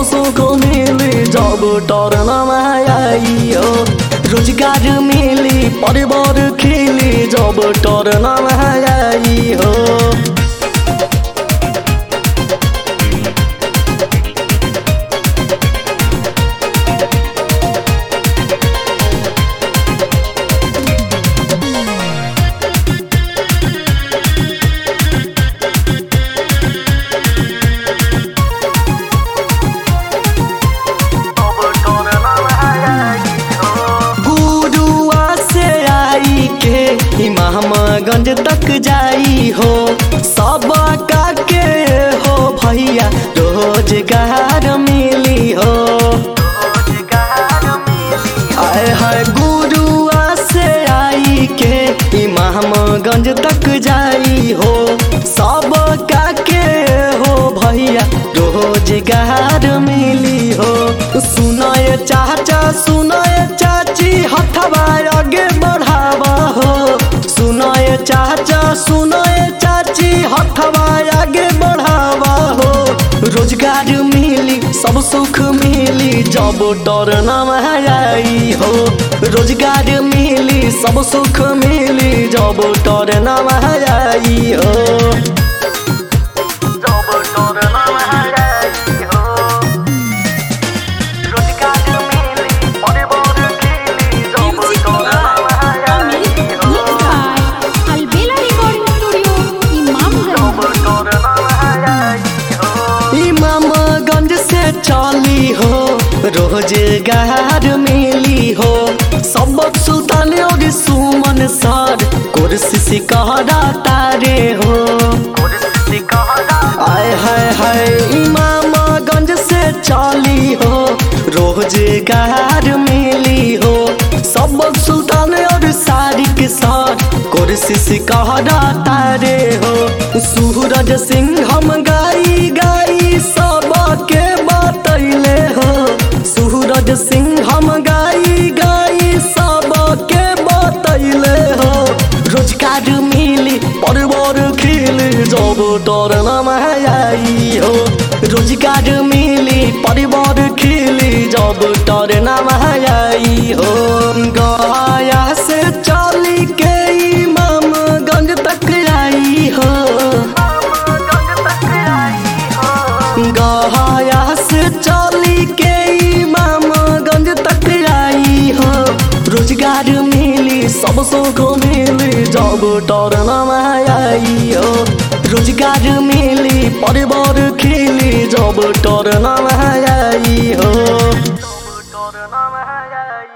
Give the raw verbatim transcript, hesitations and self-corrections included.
सुख मिली जब टर्नमा आई हो। रोजगार मिली परिवार खिली जब टर्नमा आई हो। इमामगंज तक जाई हो सब का के हो भैया रोजगार मिली हो। आए हाय गुरुआ से आई के इमामगंज तक जाई हो सब का के हो भैया रोजगार मिली हो। सुनाए चाचा सुनाए चाची हथवा आगे बढ़ावा हो। सुनाए चाचा सुनाए चाची हथवा आगे बढ़ावा हो। रोजगार मिली सब सुख मिली जब टर्नमा आई हो। रोजगार मिली सब सुख मिली जब टर्नमा आई हो। इमामगंज से चली हो रोजगार मिली हो। सबक सुल्तान और सुमन सर कोर्स सिखारा तारे हो। आए हाय हाय इमामगंज से चली हो रोजगार मिली हो। सबक सुल्तान और सारिक सर कोर्स सिखारा तारे हो। सूरज सिंह हम गाई गाई सब के बतैले हो। सूरज सिंह हम गाई गाई सब के बतैले हो। रोजगार मिली परिवार खिली जब टर्नमा आई हो। रोजगार मिली परिवार खिली जब टर्नमा आई हो। गया से चली के इमामगंज तक आई हो। गया से चली के इमामगंज तक आई हो। रोजगार मिली सब सुख मिली जब टर्नमा आई हो। रोजगार मिली परिवार खिली जब टर्नमा आई हो।